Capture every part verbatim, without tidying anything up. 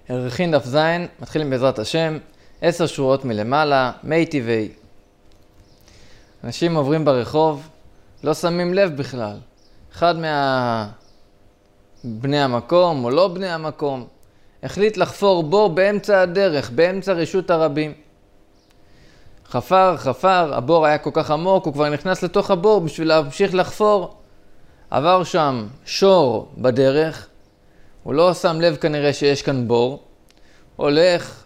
ערכין דף זין, מתחילים בעזרת השם, עשר שורות מלמעלה, מי טבעי. אנשים עוברים ברחוב, לא שמים לב בכלל. אחד מהבני המקום או לא בני המקום, החליט לחפור בור באמצע הדרך, באמצע רשות הרבים. חפר, חפר, הבור היה כל כך עמוק, הוא כבר נכנס לתוך הבור בשביל להמשיך לחפור. עבר שם שור בדרך, הוא לא שם לב כנראה שיש כאן בור, הולך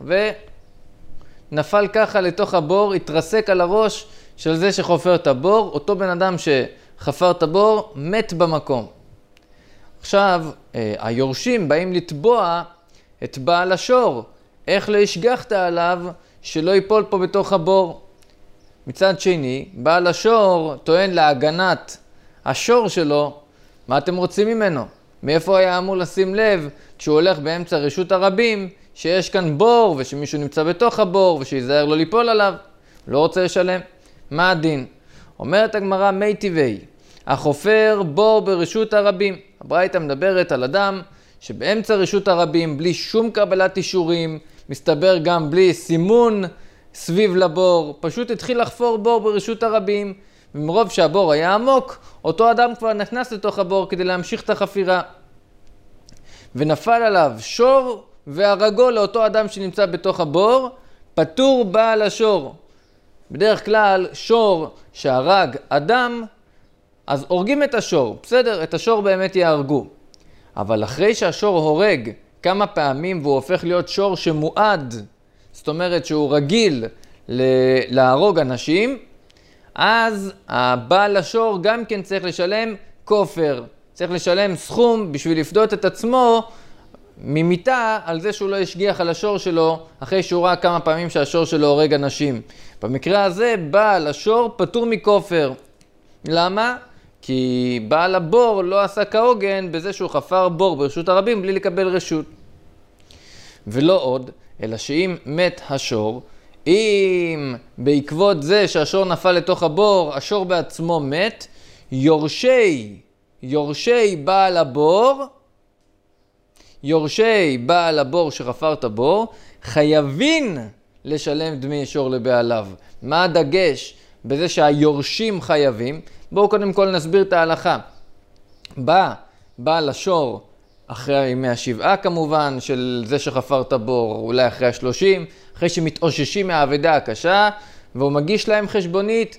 ונפל ככה לתוך הבור, התרסק על הראש של זה שחופר את הבור, אותו בן אדם שחפר את הבור מת במקום. עכשיו היורשים באים לתבוע את בעל השור, איך לא השגחת עליו שלא ייפול פה בתוך הבור. מצד שני, בעל השור טוען להגנת השור שלו, מה אתם רוצים ממנו? מאיפה היה אמור לשים לב כשהוא הולך באמצע רשות הרבים שיש כאן בור ושמישהו נמצא בתוך הבור ושיזהר לא ליפול עליו? לא רוצה לשלם. מה הדין? אומרת הגמרא מי טבעי, החופר בור ברשות הרבים. הברייתא מדברת על אדם שבאמצע רשות הרבים בלי שום קבלת אישורים, מסתבר גם בלי סימון סביב לבור, פשוט התחיל לחפור בור ברשות הרבים, ומרוב שהבור היה עמוק, אותו אדם כבר נכנס לתוך הבור כדי להמשיך את החפירה. ונפל עליו שור והרגו לאותו אדם שנמצא בתוך הבור, פטור בעל השור. בדרך כלל שור שהרג אדם, אז הורגים את השור, בסדר, את השור באמת יהרגו. אבל אחרי שהשור הורג כמה פעמים והוא הופך להיות שור שמועד, זאת אומרת שהוא רגיל להרוג אנשים, אז הבעל השור גם כן צריך לשלם כופר, צריך לשלם סכום בשביל לפדות את עצמו ממיתה על זה שהוא לא השגיח על השור שלו אחרי שהוא ראה כמה פעמים שהשור שלו הורג אנשים. במקרה הזה בעל השור פטור מכופר. למה? כי בעל הבור לא עשה כהוגן בזה שהוא חפר בור ברשות הרבים בלי לקבל רשות. ולא עוד, אלא שאם מת השור, אם בעקבות זה שהשור נפל לתוך הבור, השור בעצמו מת, יורשי, יורשי בעל הבור, יורשי בעל הבור שחפר את הבור, חייבים לשלם דמי שור לבעליו. מה הדגש בזה שהיורשים חייבים? בואו קודם כל נסביר את ההלכה. בא בעל השור אחרי ימי השבעה כמובן, של זה שחפר את הבור, אולי אחרי השלושים, אחרי שמתאוששים מהאבדה הקשה, והוא מגיש להם חשבונית,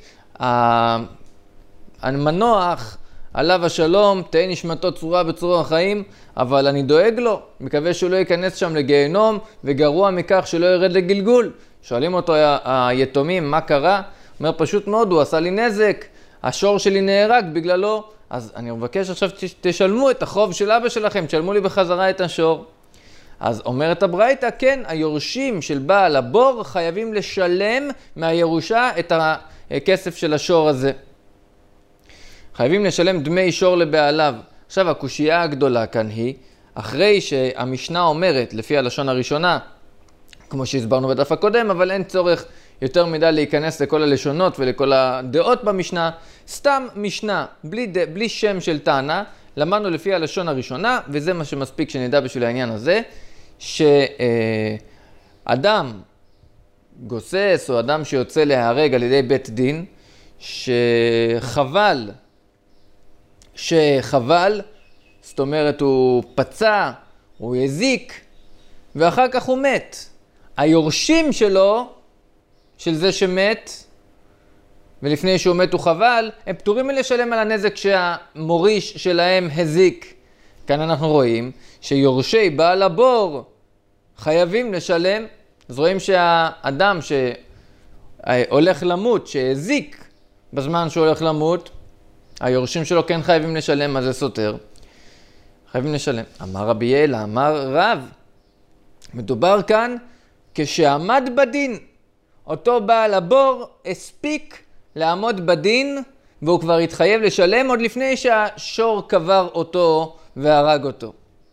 המנוח, עליו השלום, תהי נשמתו צרורה בצרור החיים, אבל אני דואג לו, מקווה שהוא לא ייכנס שם לגיהנום, וגרוע מכך שלא ירד לגלגול. שואלים אותו היתומים, מה קרה? אומר פשוט מאוד, הוא עשה לי נזק, השור שלי נהרג בגללו, אז אני מבקש עכשיו תשלמו את החוב של אבא שלכם, תשלמו לי בחזרה את השור. אז אומרת הברייתא, כן, היורשים של בעל הבור חייבים לשלם מהירושה את הכסף של השור הזה. חייבים לשלם דמי שור לבעליו. עכשיו הקושייה הגדולה כאן היא, אחרי שהמשנה אומרת, לפי הלשון הראשונה, כמו שהסברנו בדף הקודם, אבל אין צורך יותר מדי להיכנס לכל הלשונות ולכל הדעות במשנה, סתם משנה, בלי, ד... בלי שם של טענה, למדנו לפי הלשון הראשונה, וזה מה שמספיק שנדע בשביל העניין הזה, שאדם גוסס או אדם שיוצא להיהרג על ידי בית דין, שחבל, שחבל, זאת אומרת הוא פצע, הוא הזיק, ואחר כך הוא מת. היורשים שלו, של זה שמת, ולפני שהוא מת הוא חבל, הם פטורים מלשלם על הנזק שהמוריש שלהם הזיק. כאן אנחנו רואים שיורשי בעל הבור חייבים לשלם. אז רואים שהאדם שהולך למות, שהזיק בזמן שהוא הולך למות, היורשים שלו כן חייבים לשלם, מה זה סותר? חייבים לשלם. אמר רבי יעלה, אמר רב, מדובר כאן כשעמד בדין. אותו בעל הבור הספיק לעמוד בדין, והוא כבר התחייב לשלם עוד לפני שהשור קבר אותו והרג אותו.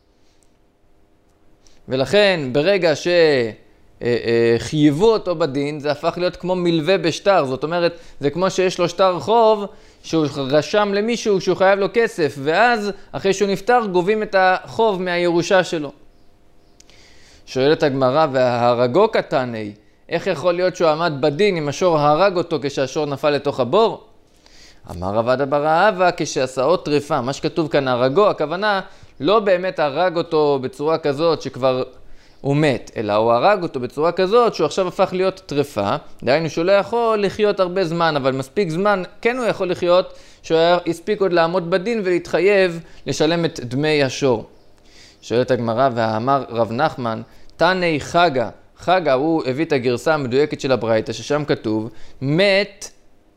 ולכן ברגע שחייבו אותו בדין, זה הפך להיות כמו מלווה בשטר. זאת אומרת, זה כמו שיש לו שטר חוב, שהוא רשם למישהו שהוא חייב לו כסף, ואז אחרי שהוא נפטר גובים את החוב מהירושה שלו. שואלת הגמרא, וההרגו קטני, איך יכול להיות שהוא עמד בדין אם השור הרג אותו כשהשור נפל לתוך הבור? אמר רבא בר אהבה, כשעשאו טרפה. מה שכתוב כאן הרגו, הכוונה לא באמת הרג אותו בצורה כזאת שכבר הוא מת, אלא הוא הרג אותו בצורה כזאת שהוא עכשיו הפך להיות טרפה. דהיינו שהוא לא יכול לחיות הרבה זמן, אבל מספיק זמן כן הוא יכול לחיות, שהוא הספיק עוד לעמוד בדין ולהתחייב לשלם את דמי השור. שואלת הגמרא, ואמר רב נחמן, תני חגה. חגה הוא הביא את הגרסה המדויקת של הברייתא, ששם כתוב מת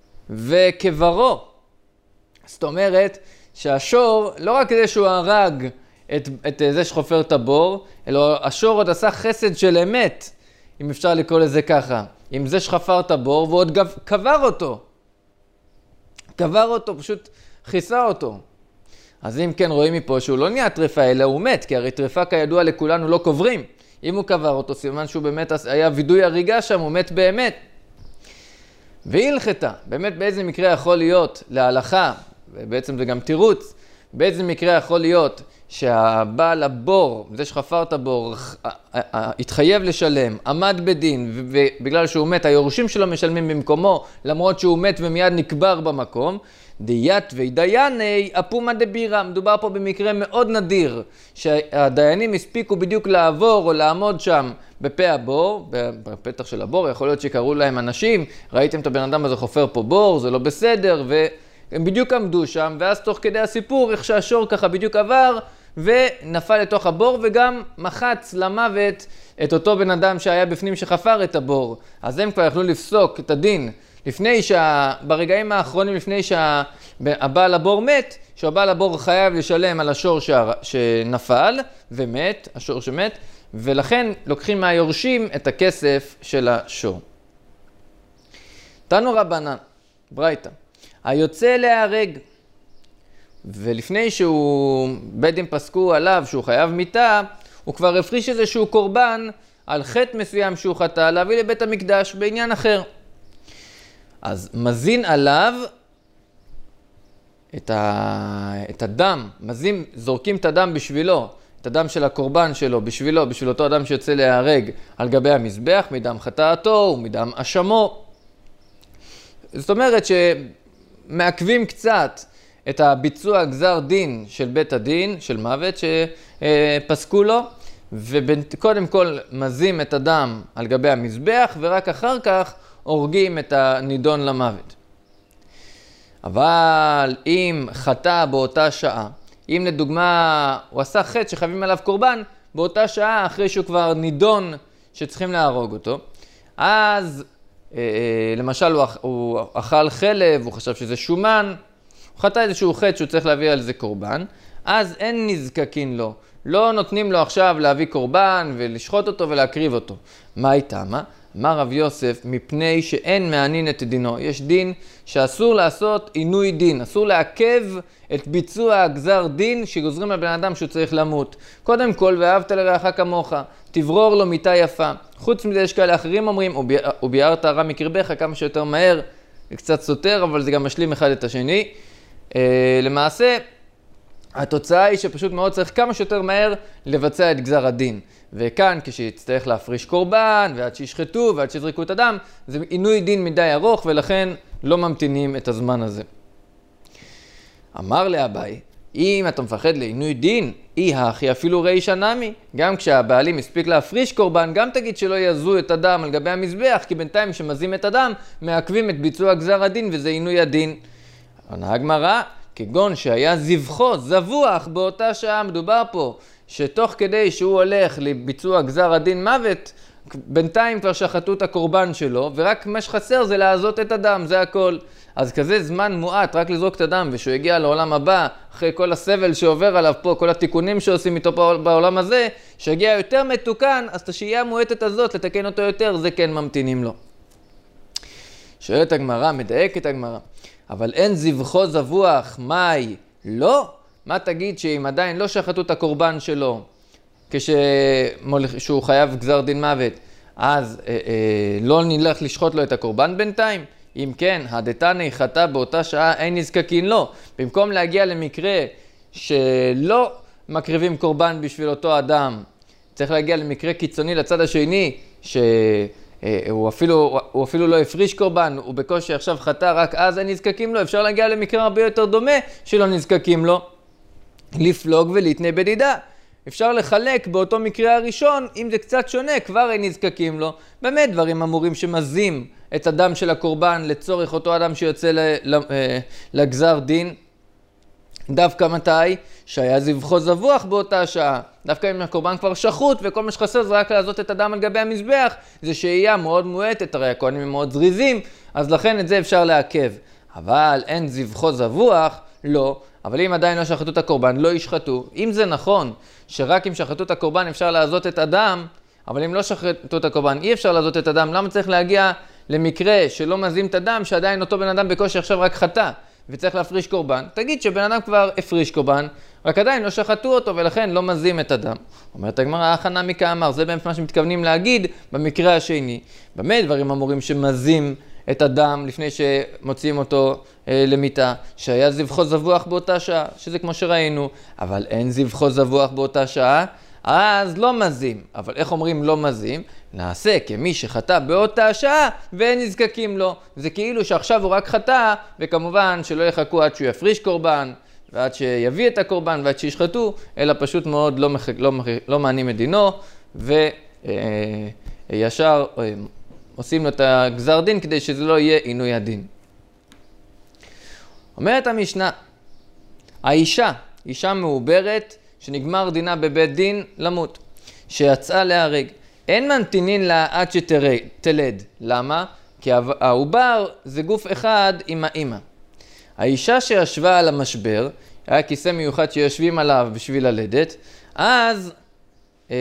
וקברו. זאת אומרת שהשור, לא רק כדי שהוא הרג את, את זה שחופר את הבור, אלא השור עוד עשה חסד של אמת, אם אפשר לקרוא לזה ככה, עם זה שחפר את הבור, ועוד גב, קבר אותו. קבר אותו, פשוט חיסה אותו. אז אם כן רואים מפה שהוא לא נהיה טרפה, אלא הוא מת, כי הרי טרפה כידוע לכולנו לא קוברים. אם הוא קבר אותו, סימן שהוא באמת היה וידוי הריגה שם, הוא מת באמת. והלכתה, באמת באיזה מקרה יכול להיות להלכה, ובעצם זה גם תירוץ, באיזה מקרה יכול להיות שהבעל הבור, זה שחפר את הבור, התחייב לשלם, עמד בדין, ובגלל שהוא מת, היורשים שלו משלמים במקומו, למרות שהוא מת ומיד נקבר במקום, דיית ודייני אפומה דבירה. מדובר פה במקרה מאוד נדיר, שהדיינים הספיקו בדיוק לעבור או לעמוד שם בפה הבור, בפתח של הבור, יכול להיות שקראו להם אנשים, ראיתם את הבן אדם הזה חופר פה בור, זה לא בסדר, והם בדיוק עמדו שם, ואז תוך כדי הסיפור, איך שהשור ככה בדיוק עבר, ונפל לתוך הבור, וגם מחץ למוות את אותו בן אדם שהיה בפנים שחפר את הבור. אז הם כבר יכלו לפסוק את הדין, לפני שה... ברגעים האחרונים, לפני שהבעל הבור מת, שהבעל הבור חייב לשלם על השור ש... שנפל ומת, השור שמת, ולכן לוקחים מהיורשים את הכסף של השור. תנו רבנן, ברייתא, היוצא להיהרג, ולפני שהוא, בית פסקו עליו שהוא חייב מיתה, הוא כבר הפריש איזשהו קורבן על חטא מסוים שהוא חטא, להביא לבית המקדש בעניין אחר. אז מזין עליו את, ה... את הדם, מזין, זורקים את הדם בשבילו, את הדם של הקורבן שלו, בשבילו, בשביל אותו אדם שיוצא להיהרג על גבי המזבח, מדם חטאתו ומדם אשמו. זאת אומרת שמעכבים קצת את הביצוע גזר דין של בית הדין, של מוות שפסקו לו, וקודם כל מזים את הדם על גבי המזבח, ורק אחר כך הורגים את הנידון למוות. אבל אם חטא באותה שעה, אם לדוגמה הוא עשה חטא שחייבים עליו קורבן, באותה שעה אחרי שהוא כבר נידון שצריכים להרוג אותו, אז אה, למשל הוא, הוא אכל חלב, הוא חשב שזה שומן, הוא חטא איזשהו חטא שהוא צריך להביא על זה קורבן, אז אין נזקקין לו. לא נותנים לו עכשיו להביא קורבן ולשחוט אותו ולהקריב אותו. מה הייתה? מה? אמר רב יוסף, מפני שאין מענין את דינו. יש דין שאסור לעשות עינוי דין, אסור לעכב את ביצוע הגזר דין שגוזרים לבן אדם שהוא צריך למות. קודם כל, ואהבת לרעך כמוך, תברור לו מיטה יפה. חוץ מזה יש כאלה אחרים אומרים, וביארת הרע מקרבך כמה שיותר מהר, זה קצת סותר, אבל זה גם משלים אחד את השני. אה, למעשה, התוצאה היא שפשוט מאוד צריך כמה שיותר מהר לבצע את גזר הדין. וכאן כשיצטרך להפריש קורבן, ועד שישחטו, ועד שיזריקו את הדם, זה עינוי דין מדי ארוך, ולכן לא ממתינים את הזמן הזה. אמר לאביי, אם אתה מפחד לעינוי דין, אי הכי אפילו רישא נמי. גם כשהבעלים הספיק להפריש קורבן, גם תגיד שלא יזו את הדם על גבי המזבח, כי בינתיים שמזים את הדם, מעכבים את ביצוע גזר הדין, וזה עינוי הדין. עונה הגמרא, כגון שהיה זבחו, זבוח באותה שעה. מדובר פה שתוך כדי שהוא הולך לביצוע גזר הדין מוות, בינתיים כבר שחטו את הקורבן שלו, ורק מה שחסר זה לעזות את הדם, זה הכל. אז כזה זמן מועט, רק לזרוק את הדם, ושהוא הגיע לעולם הבא, אחרי כל הסבל שעובר עליו פה, כל התיקונים שעושים איתו בעולם הזה, שהגיע יותר מתוקן, אז את השהייה המועטת הזאת, לתקן אותו יותר, זה כן ממתינים לו. שואלת הגמרא, מדייקת הגמרא, אבל אין זבחו זבוח, מאי? לא? מה תגיד שאם עדיין לא שחטו את הקורבן שלו, כשהוא חייב גזר דין מוות, אז אה, אה, לא נלך לשחוט לו את הקורבן בינתיים? אם כן, הדתני חטא באותה שעה אין נזקקין לו. במקום להגיע למקרה שלא מקריבים קורבן בשביל אותו אדם, צריך להגיע למקרה קיצוני לצד השני, שהוא אפילו, הוא אפילו לא הפריש קורבן, הוא בקושי עכשיו חטא, רק אז הם נזקקים לו. אפשר להגיע למקרה הרבה יותר דומה שלא נזקקים לו. לפלוג ולהתנה בדידה. אפשר לחלק באותו מקרה הראשון, אם זה קצת שונה, כבר הם נזקקים לו. באמת דברים אמורים שמזים את הדם של הקורבן לצורך אותו אדם שיוצא לגזר דין. דווקא מתי? שהיה זבחו זבוח באותה שעה. דווקא אם הקורבן כבר שחוט וכל מה שחסר זה רק לעזות את הדם על גבי המזבח, זה שהייה מאוד מועטת, הרי הכהנים הם מאוד זריזים, אז לכן את זה אפשר לעכב. אבל אין זבחו זבוח, לא. אבל אם עדיין לא שחטו את הקורבן, לא ישחטו. אם זה נכון שרק אם שחטו את הקורבן אפשר לעזות את הדם, אבל אם לא שחטו את הקורבן אי אפשר לעזות את הדם, למה צריך להגיע למקרה שלא מזים את הדם, שעדיין אותו בן אדם בקושי עכשיו רק חטא וצריך להפריש קורבן? תגיד שבן אדם כבר הפריש קורבן, רק עדיין לא שחטו אותו ולכן לא מזים את הדם. אומרת הגמרא, הכנה מכה אמר, זה באמת מה שמתכוונים להגיד במקרה השני. באמת דברים אמורים שמזים את הדם לפני שמוציאים אותו אה, למיטה, שהיה זבחו זבוח באותה שעה, שזה כמו שראינו, אבל אין זבחו זבוח באותה שעה, אז לא מזים. אבל איך אומרים לא מזים? נעשה כמי שחטא באותה שעה ואין נזקקים לו. זה כאילו שעכשיו הוא רק חטא, וכמובן שלא יחכו עד שהוא יפריש קורבן, ועד שיביא את הקורבן ועד שישחטו, אלא פשוט מאוד לא, מח... לא, מח... לא מענים את דינו, וישר אה, אה, עושים לו את הגזר דין כדי שזה לא יהיה עינוי הדין. אומרת המשנה, האישה, אישה מעוברת שנגמר דינה בבית דין למות, שיצאה להרג, אין ממתינין לה עד שתלד. למה? כי העובר זה גוף אחד עם האמא. האישה שישבה על המשבר, היה כיסא מיוחד שיושבים עליו בשביל ללדת, אז אה,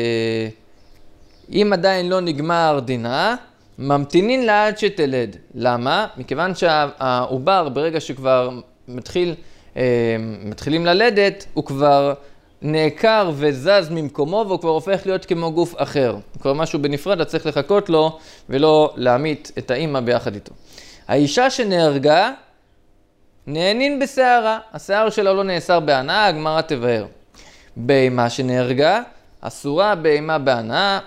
אם עדיין לא נגמר דינה, ממתינין לה עד שתלד. למה? מכיוון שהעובר ברגע שכבר מתחיל, אה, מתחילים ללדת, הוא כבר נעקר וזז ממקומו והוא כבר הופך להיות כמו גוף אחר. כבר משהו בנפרד, צריך לחכות לו ולא להמית את האמא ביחד איתו. האישה שנהרגה, נהנין בשערה. השיער שלה לא נאסר בהנאה, הגמרא תבהר. בהמה שנהרגה, אסורה בהמה בהנאה.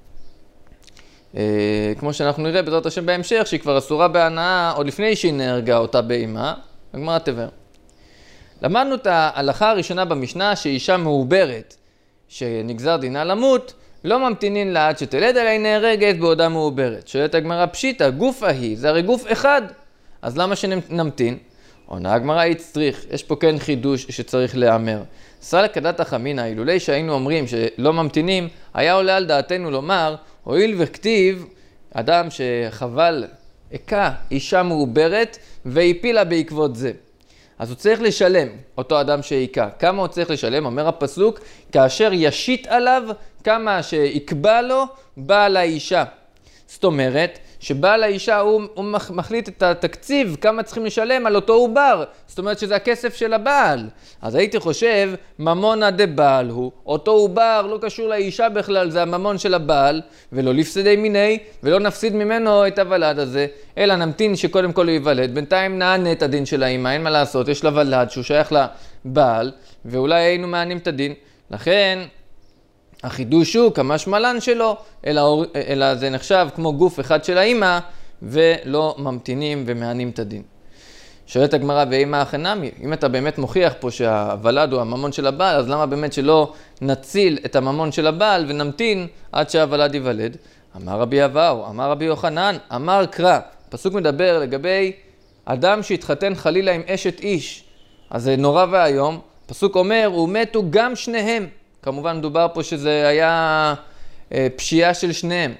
אה, כמו שאנחנו נראה בעזרת השם בהמשך, שהיא כבר אסורה בהנאה עוד לפני שהיא נהרגה אותה בהמה, הגמרא תבהר. למדנו את ההלכה הראשונה במשנה שאישה מעוברת שנגזר דינה למות, לא ממתינין לה עד שתלד, אלא היא נהרגת בעודה מעוברת. שואלת הגמרא, פשיטא, גוף ההיא, זה הרי גוף אחד, אז למה שנמתין? עונה הגמרא, יצטריך, יש פה כן חידוש שצריך להיאמר. סל כדת חמינא, אילולי שהיינו אומרים שלא ממתינים, היה עולה על דעתנו לומר, הואיל וכתיב, אדם שחבל, הכה אישה מעוברת והפילה בעקבות זה. אז הוא צריך לשלם, אותו אדם שהיכה. כמה הוא צריך לשלם? אומר הפסוק, כאשר ישית עליו, כמה שיקבע לו בעל האישה. זאת אומרת, שבעל האישה הוא, הוא מחליט את התקציב, כמה צריכים לשלם על אותו עובר. זאת אומרת שזה הכסף של הבעל. אז הייתי חושב, ממונה דבעל הוא, אותו עובר לא קשור לאישה בכלל, זה הממון של הבעל, ולא לפסדי מיני, ולא נפסיד ממנו את הוולד הזה, אלא נמתין שקודם כל הוא ייוולד. בינתיים נענה את הדין של האמא, אין מה לעשות, יש לה ולד שהוא שייך לבעל, ואולי היינו מענים את הדין. לכן, החידוש הוא כמשמלן שלו, אלא, אלא זה נחשב כמו גוף אחד של האמא, ולא ממתינים ומענים את הדין. שואלת הגמרא, ואמא החנמי, אם אתה באמת מוכיח פה שהוולד הוא הממון של הבעל, אז למה באמת שלא נציל את הממון של הבעל ונמתין עד שהוולד ייוולד? אמר רבי אבאו, אמר רבי יוחנן, אמר קרא. פסוק מדבר לגבי אדם שהתחתן חלילה עם אשת איש, אז זה נורא והיום. פסוק אומר, ומתו גם שניהם. כמובן מדובר פה שזה היה אה, פשיעה של שניהם.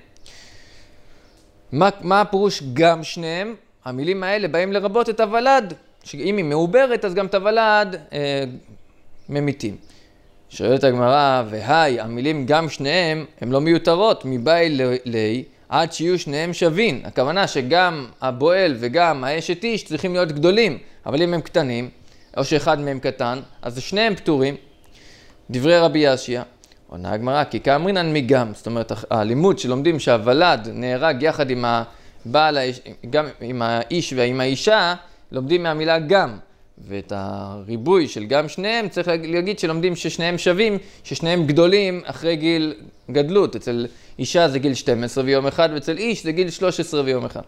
מה, מה הפירוש גם שניהם? המילים האלה באים לרבות את הוולד, שאם היא מעוברת אז גם את הוולד אה, ממיתים. שואלת הגמרא, והי, המילים גם שניהם הם לא מיותרות, מבאי לי, עד שיהיו שניהם שווים. הכוונה שגם הבועל וגם האשת איש צריכים להיות גדולים, אבל אם הם קטנים, או שאחד מהם קטן, אז שניהם פטורים. דברי רבי ישיה, עונה הגמרא, כי כאמרינן מגם, זאת אומרת, הלימוד שלומדים שהוולד נהרג יחד עם הבעל, גם עם האיש ועם האישה, לומדים מהמילה גם. ואת הריבוי של גם שניהם, צריך להגיד שלומדים ששניהם שווים, ששניהם גדולים אחרי גיל גדלות. אצל אישה זה גיל שתים עשרה ויום אחד, ואצל איש זה גיל שלוש עשרה ויום אחד.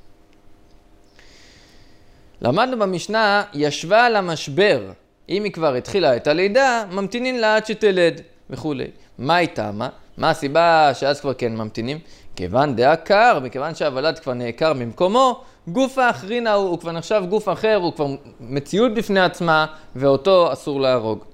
למדנו במשנה, ישבה על המשבר, אם היא כבר התחילה את הלידה, ממתינים לה עד שתלד וכו'. מה היא טעמה? מה הסיבה שאז כבר כן ממתינים? כיוון דעה קר, מכיוון שהוולד כבר נעקר ממקומו, גוף האחרינה הוא, הוא כבר נחשב גוף אחר, הוא כבר מציאות בפני עצמה, ואותו אסור להרוג.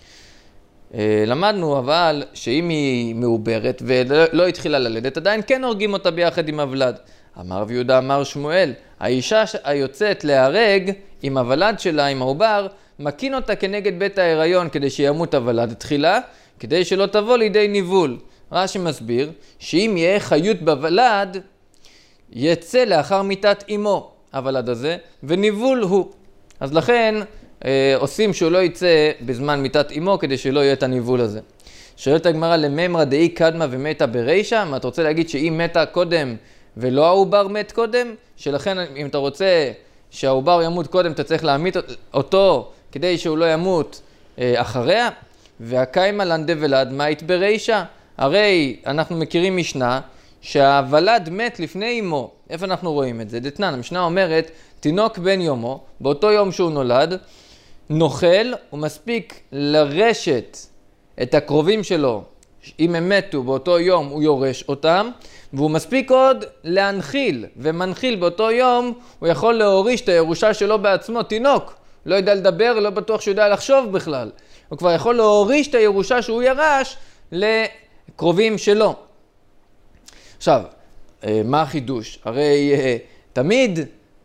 למדנו אבל שאם היא מעוברת ולא התחילה ללדת, עדיין כן הורגים אותה ביחד עם הוולד. אמר רבי יהודה אמר שמואל, האישה היוצאת להרג עם הוולד שלה, עם העובר, מקין אותה כנגד בית ההיריון כדי שימות הוולד תחילה, כדי שלא תבוא לידי ניבול. רש"י מסביר שאם יהיה חיות בוולד, יצא לאחר מיתת אמו הוולד הזה, וניבול הוא. אז לכן אה, עושים שהוא לא יצא בזמן מיתת אמו כדי שלא יהיה את הניבול הזה. שואלת הגמרא, לממרא דאי קדמה ומתה ברישא? מה אתה רוצה להגיד שהיא מתה קודם ולא העובר מת קודם? שלכן אם אתה רוצה שהעובר ימות קודם, אתה צריך להמית אותו כדי שהוא לא ימות אה, אחריה? והקיימה לנדה ולד מית ברישא? הרי אנחנו מכירים משנה שהוולד מת לפני אמו. איפה אנחנו רואים את זה? דתנן, המשנה אומרת, תינוק בן יומו, באותו יום שהוא נולד, נוכל, הוא מספיק לרשת את הקרובים שלו, אם הם מתו באותו יום הוא יורש אותם, והוא מספיק עוד להנחיל, ומנחיל באותו יום הוא יכול להוריש את הירושה שלו בעצמו, תינוק, לא יודע לדבר, לא בטוח שהוא יודע לחשוב בכלל. הוא כבר יכול להוריש את הירושה שהוא ירש לקרובים שלו. עכשיו, מה החידוש? הרי תמיד,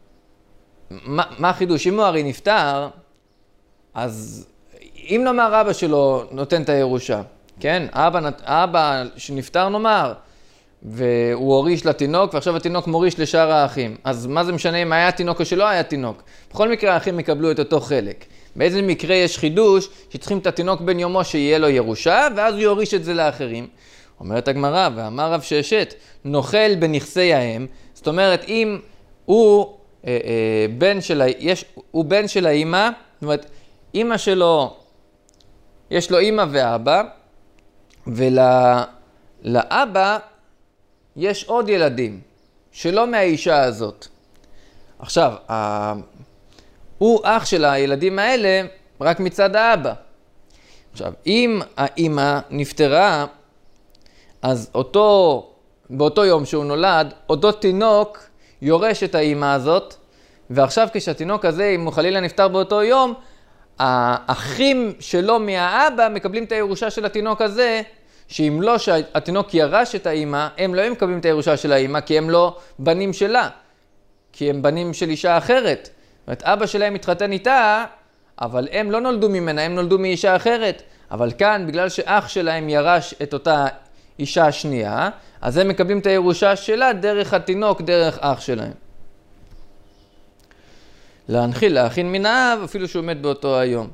מה, מה החידוש? אם הוא הרי נפטר, אז אם נאמר אבא שלו נותן את הירושה, כן? אבא, אבא שנפטר נאמר, והוא הוריש לתינוק, ועכשיו התינוק מוריש לשאר האחים. אז מה זה משנה אם היה תינוק או שלא היה תינוק? בכל מקרה האחים יקבלו את אותו חלק. באיזה מקרה יש חידוש שצריכים את התינוק בן יומו שיהיה לו ירושה, ואז הוא יוריש את זה לאחרים. אומרת הגמרא, ואמר רב ששת, נוכל בנכסי האם, זאת אומרת, אם הוא, אה, אה, בן של, יש, הוא בן של האמא, זאת אומרת, אמא שלו, יש לו אמא ואבא, ולאבא יש עוד ילדים, שלא מהאישה הזאת. עכשיו, ה... הוא אח של הילדים האלה רק מצד האבא. עכשיו, אם האמא נפטרה, אז אותו, באותו יום שהוא נולד, אותו תינוק יורש את האמא הזאת, ועכשיו כשהתינוק הזה, אם הוא חלילה נפטר באותו יום, האחים שלו מהאבא מקבלים את הירושה של התינוק הזה, שאם לא שהתינוק ירש את האמא, הם לא הם מקבלים את הירושה של האמא, כי הם לא בנים שלה, כי הם בנים של אישה אחרת. זאת אומרת, אבא שלהם התחתן איתה, אבל הם לא נולדו ממנה, הם נולדו מאישה אחרת. אבל כאן, בגלל שאח שלהם ירש את אותה אישה השנייה, אז הם מקבלים את הירושה שלה דרך התינוק, דרך אח שלהם. להנחיל, להכין מן האב, אפילו שהוא מת באותו היום.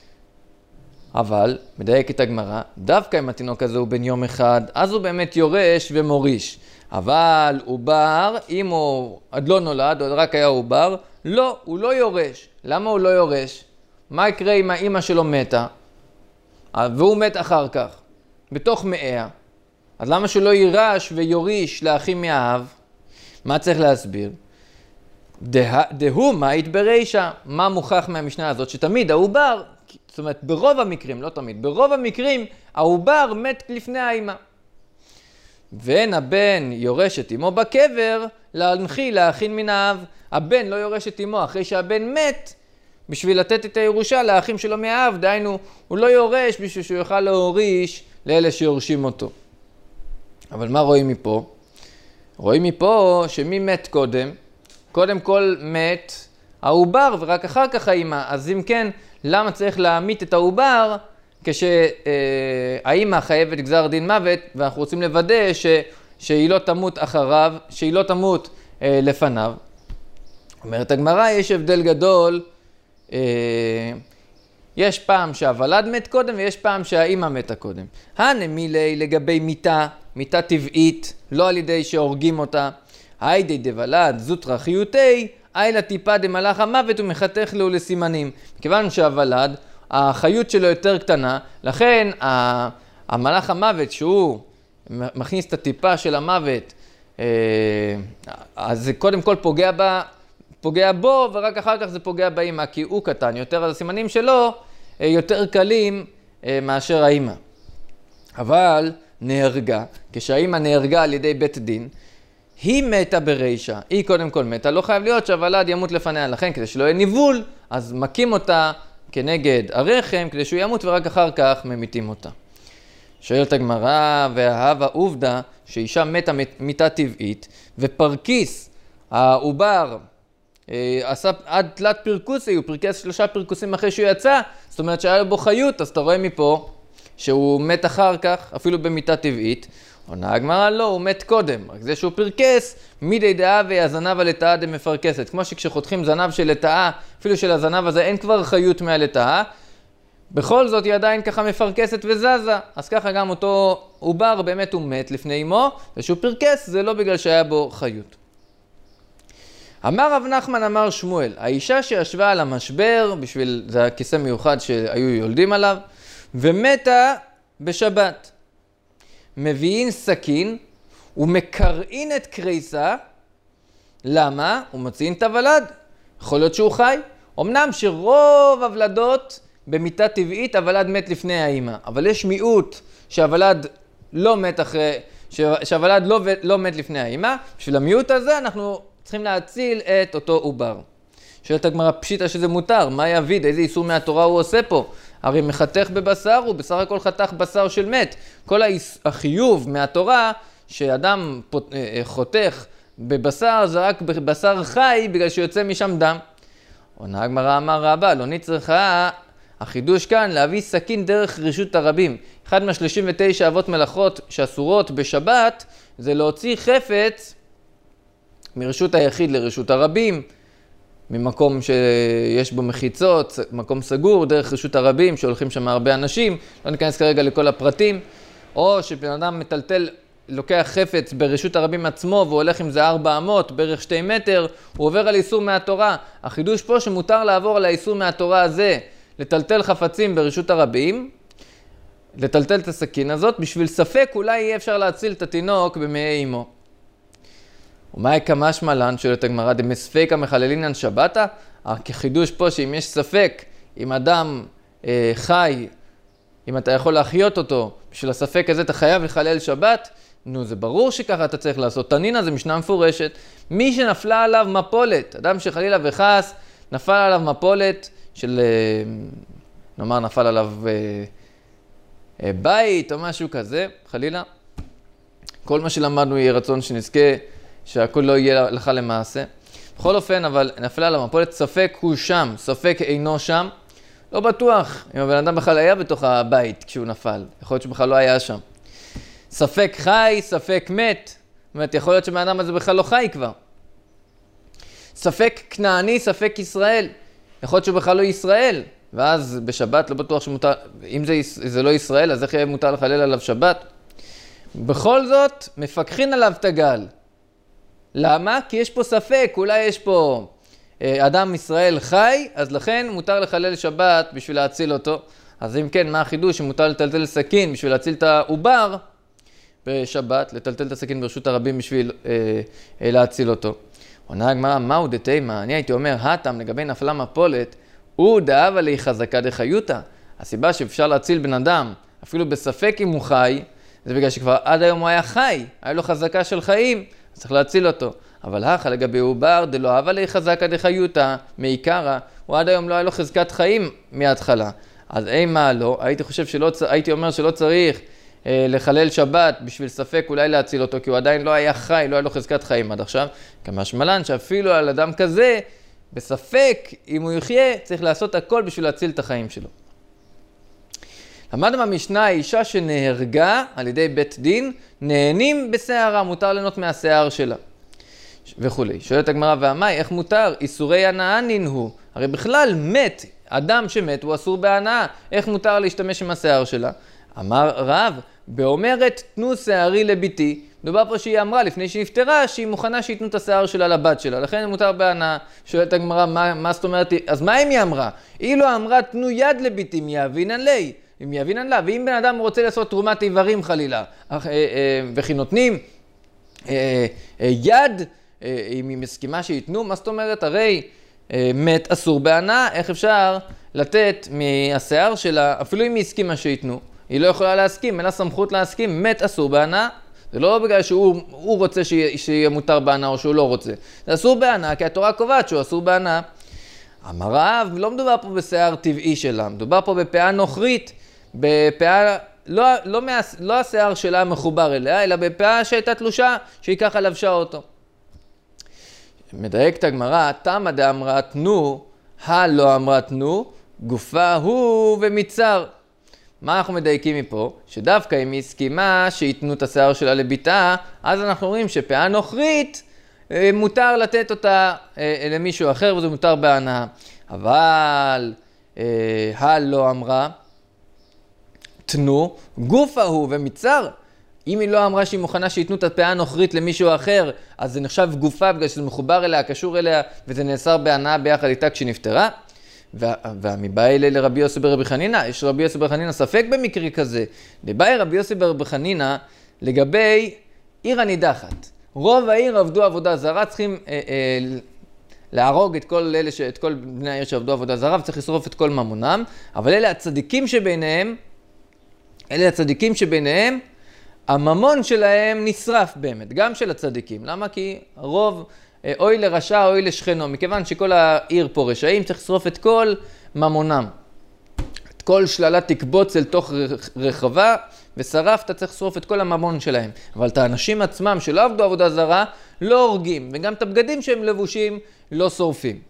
אבל, מדייק את הגמרא, דווקא אם התינוק הזה הוא בן יום אחד, אז הוא באמת יורש ומוריש. אבל עובר, אם הוא עד לא נולד, או רק היה עובר, לא, הוא לא יורש. למה הוא לא יורש? מה יקרה אם האמא שלו מתה? והוא מת אחר כך, בתוך מאיה. אז למה שלא יירש ויוריש לאחים מהאב? מה צריך להסביר? דה, דהו מית ברישא. מה מוכח מהמשנה הזאת? שתמיד העובר, זאת אומרת ברוב המקרים, לא תמיד, ברוב המקרים העובר מת לפני האמא. ואין הבן יורש את אמו בקבר, להנחיל, להכין מן האב. הבן לא יורש את אמו אחרי שהבן מת, בשביל לתת את הירושה לאחים שלו מהאב, דהיינו, הוא לא יורש בשביל שהוא יוכל להוריש לאלה שיורשים אותו. אבל מה רואים מפה? רואים מפה שמי מת קודם? קודם כל מת העובר ורק אחר כך האמא. אז אם כן, למה צריך להמית את העובר כשהאמא חייבת גזר דין מוות, ואנחנו רוצים לוודא ש, שהיא לא תמות אחריו, שהיא לא תמות אה, לפניו? אומרת הגמרא, יש הבדל גדול, אה, יש פעם שהוולד מת קודם ויש פעם שהאמא מתה קודם. הנמילי לגבי מיתה, מיתה טבעית, לא על ידי שהורגים אותה, היידי דוולד זוטרא חיותי, אי לטיפה דמלאך המוות ומחתך לו לסימנים. מכיוון שהוולד, החיות שלו יותר קטנה, לכן המלאך המוות שהוא מכניס את הטיפה של המוות, אז זה קודם כל פוגע, בה, פוגע בו, ורק אחר כך זה פוגע באמא, כי הוא קטן יותר, אז הסימנים שלו יותר קלים מאשר האמא. אבל נהרגה, כשהאמא נהרגה על ידי בית דין, היא מתה ברישה, היא קודם כל מתה, לא חייב להיות שהוולד ימות לפניה, לכן כדי שלא יהיה ניבול, אז מקים אותה כנגד הרחם, כדי שהוא ימות ורק אחר כך ממיתים אותה. שואלת הגמרא, וההווה עובדה שאישה מתה מיתה טבעית, ופרקיס, העובר, עשה עד תלת פרקוסי, הוא פרקס שלושה פרקוסים אחרי שהוא יצא, זאת אומרת שהיה בו חיות, אז אתה רואה מפה שהוא מת אחר כך, אפילו במיתה טבעית. עונה הגמרא לא, הוא מת קודם, רק זה שהוא פרקס, מידי דאה והזנב הלטאה דמפרקסת. כמו שכשחותכים זנב של לטאה, אפילו של הזנב הזה אין כבר חיות מהלטאה, בכל זאת היא עדיין ככה מפרקסת וזזה, אז ככה גם אותו עובר באמת הוא מת לפני אמו, ושהוא פרקס זה לא בגלל שהיה בו חיות. אמר רב נחמן אמר שמואל, האישה שישבה על המשבר, בשביל זה הכיסא מיוחד שהיו יולדים עליו, ומתה בשבת. מביאים סכין ומקרעין את קריסה, למה? הוא מוציאין את הוולד, יכול להיות שהוא חי. אמנם שרוב הוולדות במיתה טבעית הוולד מת לפני האמא, אבל יש מיעוט שהוולד לא מת אחרי, שהוולד לא, לא מת לפני האמא, בשביל המיעוט הזה אנחנו צריכים להציל את אותו עובר. שואלת הגמרא, פשיטה שזה מותר, מה יביד, איזה איסור מהתורה הוא עושה פה? הרי מחתך בבשר, הוא בסך הכל חתך בשר של מת. כל החיוב מהתורה שאדם חותך בבשר זה רק בבשר חי בגלל שיוצא משם דם. עונה הגמרא אמר רבא, לא נצטרכה, החידוש כאן להביא סכין דרך רשות הרבים. אחד מה-שלושים ותשע אבות מלאכות שאסורות בשבת זה להוציא חפץ מרשות היחיד לרשות הרבים, ממקום שיש בו מחיצות, מקום סגור, דרך רשות הרבים שהולכים שם הרבה אנשים, לא ניכנס כרגע לכל הפרטים, או שבן אדם מטלטל, לוקח חפץ ברשות הרבים עצמו והוא הולך עם זה ארבע אמות, בערך שתי מטר, הוא עובר על איסור מהתורה. החידוש פה שמותר לעבור על האיסור מהתורה הזה, לטלטל חפצים ברשות הרבים, לטלטל את הסכין הזאת, בשביל ספק אולי יהיה אפשר להציל את התינוק במעי אמו. ומאי כמשמע לן, שואלת הגמרא, דמספיקא מחללינן שבתא? כחידוש פה שאם יש ספק, אם אדם אה, חי, אם אתה יכול להחיות אותו, בשביל הספק הזה אתה חייב לחלל שבת, נו זה ברור שככה אתה צריך לעשות. תנינה זה משנה מפורשת. מי שנפלה עליו מפולת, אדם שחלילה וחס, נפל עליו מפולת של, אה, נאמר נפל עליו אה, אה, בית או משהו כזה, חלילה. כל מה שלמדנו יהיה רצון שנזכה, שהכל לא יהיה לך למעשה. בכל אופן, אבל נפלה על המפולת, ספק הוא שם, ספק אינו שם. לא בטוח אם הבן אדם בכלל היה בתוך הבית כשהוא נפל. יכול להיות שבכלל לא היה שם. ספק חי, ספק מת. זאת אומרת, יכול להיות שבן אדם הזה בכלל לא חי כבר. ספק כנעני, ספק ישראל. יכול להיות שבכלל לא ישראל. ואז בשבת לא בטוח שמותר, אם זה, זה לא ישראל, אז איך יהיה מותר לחלל עליו שבת? בכל זאת, מפקחין עליו תגל. למה? כי יש פה ספק, אולי יש פה אה, אדם ישראל חי, אז לכן מותר לחלל שבת בשביל להציל אותו. אז אם כן, מה החידוש? שמותר לטלטל סכין בשביל להציל את העובר בשבת, לטלטל את הסכין ברשות הרבים בשביל אה, אה, להציל אותו. עונה הגמרא, מהו דתימה? אני הייתי אומר, הטעם לגבי נפלה מפולת, הוא דאבה לי חזקה דחיותא. הסיבה שאפשר להציל בן אדם, אפילו בספק אם הוא חי, זה בגלל שכבר עד היום הוא היה חי, היה לו חזקה של חיים, צריך להציל אותו. אבל הכה לגבי עובר דלא אהבה לי חזקה דחיותא מעיקרא, הוא עד היום לא היה לו חזקת חיים מההתחלה. אז אימה לא, הייתי חושב שלא, הייתי אומר שלא צריך אה, לחלל שבת בשביל ספק אולי להציל אותו, כי הוא עדיין לא היה חי, לא היה לו חזקת חיים עד עכשיו. כמשמע לן שאפילו על אדם כזה, בספק אם הוא יחיה, צריך לעשות הכל בשביל להציל את החיים שלו. למדנו במשנה, האישה שנהרגה על ידי בית דין, נהנים בשערה, מותר ליהנות מהשיער שלה. וכולי. שואלת הגמרא והמאי, איך מותר? איסורי הנאה נינהו. הרי בכלל מת, אדם שמת הוא אסור בהנאה. איך מותר להשתמש עם השיער שלה? אמר רב, באומרת תנו שערי לביתי, מדובר פה שהיא אמרה לפני שהיא נפטרה שהיא מוכנה שיתנו את השיער שלה לבת שלה, לכן מותר בהנאה. שואלת הגמרא, מה, מה זאת אומרת? אז מה אם היא אמרה? היא לא אמרה תנו יד לביתי מיאבינן לי, אם יאבינן לה, ואם בן אדם רוצה לעשות תרומת איברים חלילה, וכי נותנים יד, אם היא מסכימה שיתנו, מה זאת אומרת? הרי מת אסור בהנאה, איך אפשר לתת מהשיער שלה, אפילו אם היא הסכימה שיתנו, היא לא יכולה להסכים, אין לה סמכות להסכים, מת אסור בהנאה. זה לא בגלל שהוא רוצה שיהיה מותר בהנאה או שהוא לא רוצה. זה אסור בהנאה, כי התורה קובעת שהוא אסור בהנאה. אמר רב, לא מדובר פה בשיער טבעי שלה, מדובר פה בפאה נוכרית, בפאה, לא, לא, מה, לא השיער שלה מחובר אליה, אלא בפאה שהייתה תלושה, שהיא ככה לבשה אותו. מדייקת הגמרא, תמה דאמרה תנו, הלא אמרה תנו, גופה הוא ומצר. מה אנחנו מדייקים מפה? שדווקא אם היא הסכימה שיתנו את השיער שלה לביתה, אז אנחנו רואים שפאה נוכרית מותר לתת אותה למישהו אחר וזה מותר בהנאה. אבל הלא אמרה תנו, גופה הוא ומצר. אם היא לא אמרה שהיא מוכנה שיתנו את הפאה הנוכרית למישהו אחר, אז זה נחשב גופה בגלל שזה מחובר אליה, קשור אליה, וזה נאסר בהנאה ביחד איתה כשהיא נפטרה. והמבאי אלה לרבי יוסי ברבי חנינא, יש רבי יוסי ברבי חנינא ספק במקרה כזה. לבאי רבי יוסי ברבי חנינא לגבי עיר הנידחת. רוב העיר עבדו עבודה זרה, צריכים אה, אה, להרוג את כל, אלה ש... את כל בני העיר שעבדו עבודה זרה, וצריך לשרוף את כל ממונם, אבל אלה הצדיקים שביניהם, אלה הצדיקים שביניהם, הממון שלהם נשרף באמת, גם של הצדיקים. למה? כי הרוב אוי לרשע, אוי לשכנו, מכיוון שכל העיר פה רשעים, צריך לשרוף את כל ממונם. את כל שללה תקבוץ אל תוך רחבה, ושרפת, צריך לשרוף את כל הממון שלהם. אבל את האנשים עצמם שלא עבדו עבודה זרה, לא הורגים, וגם את הבגדים שהם לבושים לא שורפים.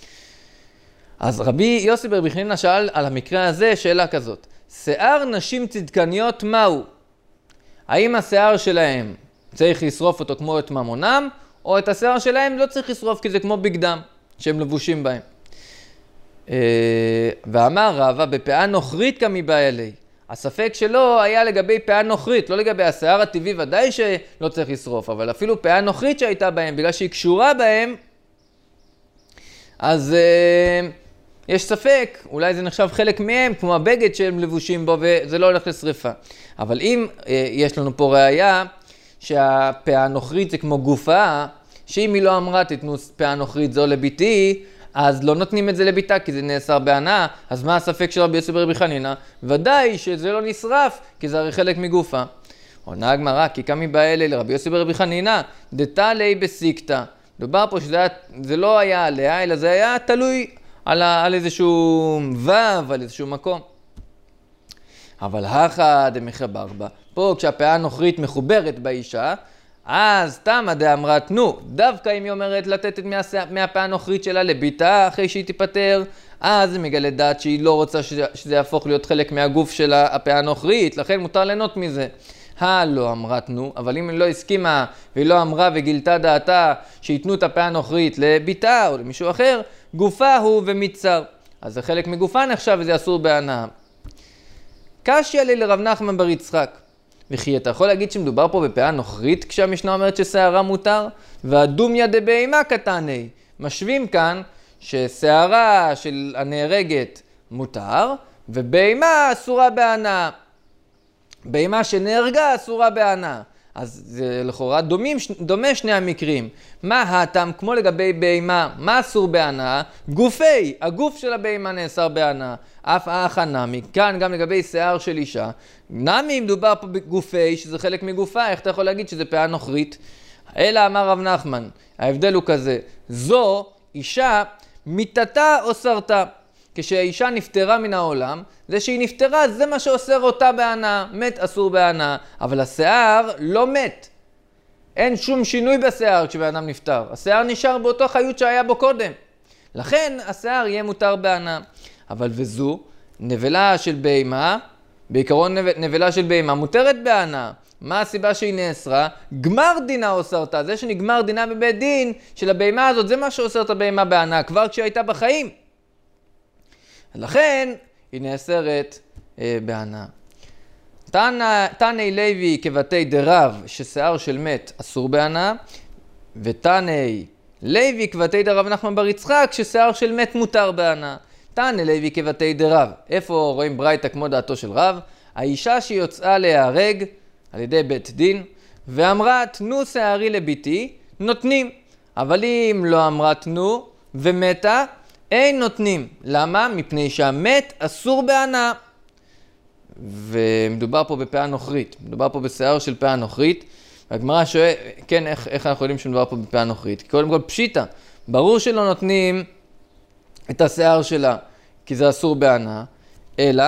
אז רבי יוסי ברבי חנינא שאל על המקרה הזה שאלה כזאת, שיער נשים צדקניות מהו? האם השיער שלהם צריך לשרוף אותו כמו את ממונם, או את השיער שלהם לא צריך לשרוף כי זה כמו בגדם שהם לבושים בהם. ואמר רבא, בפאה נוכרית כמי בא אלי. הספק שלו היה לגבי פאה נוכרית, לא לגבי השיער הטבעי ודאי שלא צריך לשרוף, אבל אפילו פאה נוכרית שהייתה בהם, בגלל שהיא קשורה בהם, אז אה, יש ספק, אולי זה נחשב חלק מהם, כמו הבגד שהם לבושים בו, וזה לא הולך לשריפה. אבל אם אה, יש לנו פה ראייה, שהפאה הנוכרית זה כמו גופה, שאם היא לא אמרה תתנו פאה נוכרית זו לביתי, אז לא נותנים את זה לביתה כי זה נאסר בהנאה, אז מה הספק של רבי יוסי ברבי חנינא? ודאי שזה לא נשרף, כי זה הרי חלק מגופה. עונה הגמרא, כי כמי בא אלי לרבי יוסי ברבי חנינא, דתא ליה בסיקתא. דובר פה שזה היה, זה לא היה עליה, אלא זה היה תלוי על, על איזשהו וו, על איזשהו מקום. אבל הכא דמחבר בה. פה כשהפאה הנוכרית מחוברת באישה, אז תמה דאמרה תנו, דווקא אם היא אומרת לתת את מהפאה הנוכרית שלה לביתה אחרי שהיא תיפטר, אז היא מגלה דעת שהיא לא רוצה שזה, שזה יהפוך להיות חלק מהגוף של הפאה הנוכרית, לכן מותר ליהנות מזה. הלא אמרה תנו, אבל אם היא לא הסכימה והיא לא אמרה וגילתה דעתה שיתנו את הפאה הנוכרית לביתה או למישהו אחר, גופה הוא ומצר. אז זה חלק מגופה נחשב וזה אסור בהנאה. קשיא לי לרב נחמן בר יצחק. וכי אתה יכול להגיד שמדובר פה בפאה נוכרית כשהמשנה אומרת ששערה מותר? והדומיה דבהמה קטני. משווים כאן ששערה של הנהרגת מותר ובהמה אסורה בהנאה. בהמה שנהרגה אסורה בהנאה. אז זה לכאורה דומים, דומה שני המקרים. מה הטעם? כמו לגבי בהמה, מה אסור בהנאה? גופי, הגוף של הבהמה נאסר בהנאה. אף האחא נמי, כאן גם לגבי שיער של אישה. נמי מדובר פה בגופי, שזה חלק מגופה, איך אתה יכול להגיד שזה פאה נוכרית? אלא אמר רב נחמן, ההבדל הוא כזה, זו אישה מיתתה או סרטה. כשהאישה נפטרה מן העולם, זה שהיא נפטרה, זה מה שאוסר אותה בהנאה. מת אסור בהנאה, אבל השיער לא מת. אין שום שינוי בשיער כשבן אדם נפטר. השיער נשאר באותו חיות שהיה בו קודם. לכן השיער יהיה מותר בהנאה. אבל וזו, נבלה של בהמה, בעיקרון נבלה של בהמה מותרת בהנאה. מה הסיבה שהיא נאסרה? גמר דינה אוסרתה. זה שנגמר דינה בבית דין של הבהמה הזאת, זה מה שאוסר את הבהמה בהנאה, כבר כשהיא הייתה בחיים. לכן היא נאסרת אה, בהנאה. תני לוי כבתי דרב, ששיער של מת אסור בהנאה, ותני לוי כבתי דרב נחמן בר יצחק, ששיער של מת מותר בהנאה. תני לוי כבתי דרב, איפה רואים ברייתא כמו דעתו של רב? האישה שיוצאה להיהרג על ידי בית דין, ואמרה תנו שערי לביתי, נותנים. אבל אם לא אמרה תנו ומתה, אין נותנים. למה? מפני שהמת אסור בהנאה. ומדובר פה בפאה נוכרית, מדובר פה בשיער של פאה נוכרית. והגמרא שואלת, כן, איך, איך אנחנו יודעים שמדובר פה בפאה נוכרית? קודם כל פשיטה, ברור שלא נותנים את השיער שלה, כי זה אסור בהנאה, אלא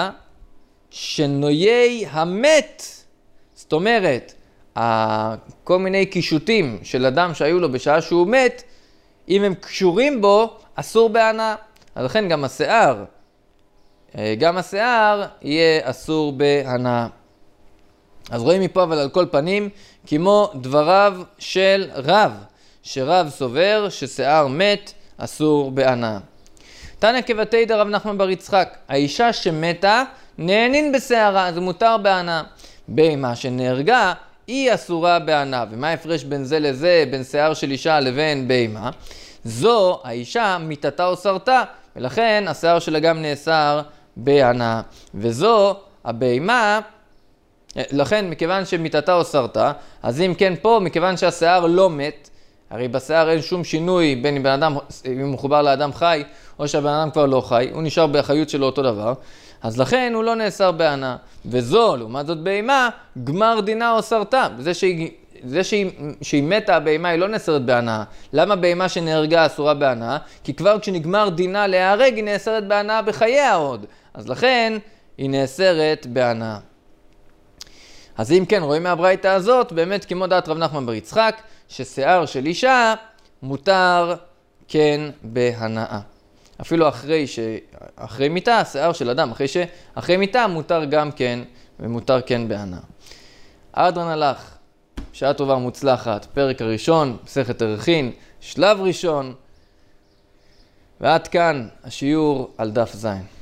שנויי המת, זאת אומרת, כל מיני קישוטים של אדם שהיו לו בשעה שהוא מת, אם הם קשורים בו, אסור בהנאה. אז לכן גם השיער, גם השיער יהיה אסור בהנאה. אז רואים מפה אבל על כל פנים, כמו דבריו של רב, שרב סובר ששיער מת אסור בהנאה. תנא כבתי דרב נחמן בר יצחק, האישה שמתה נהנין בשערה, זה מותר בהנאה. בהמה שנהרגה היא אסורה בהנאה. ומה ההפרש בין זה לזה, בין שיער של אישה לבין בהמה? זו האישה מיתתה או סרטה, ולכן השיער שלה גם נאסר בהנאה. וזו הבהמה, לכן מכיוון שמיתתה או סרטה, אז אם כן פה, מכיוון שהשיער לא מת, הרי בשיער אין שום שינוי בין אם בן אדם, אם הוא מחובר לאדם חי, או שהבן אדם כבר לא חי, הוא נשאר באחריות שלו אותו דבר, אז לכן הוא לא נאסר בהנאה. וזו, לעומת זאת בהמה, גמר דינה או סרטה. זה שהיא, זה שהיא, שהיא מתה, הבהמה היא לא נאסרת בהנאה. למה בהמה שנהרגה אסורה בהנאה? כי כבר כשנגמר דינה להיהרג, היא נאסרת בהנאה בחייה עוד. אז לכן היא נאסרת בהנאה. אז אם כן, רואים מהברייתא הזאת, באמת כמו דעת רב נחמן בר יצחק, ששיער של אישה מותר כן בהנאה. אפילו אחרי, ש... אחרי מיטה, שיער של אדם, אחרי, ש... אחרי מיטה מותר גם כן, ומותר כן בהנאה. אדרן הלך, שעה טובה ומוצלחת, פרק הראשון, מסכת ערכין, שלב ראשון, ועד כאן השיעור על דף זין.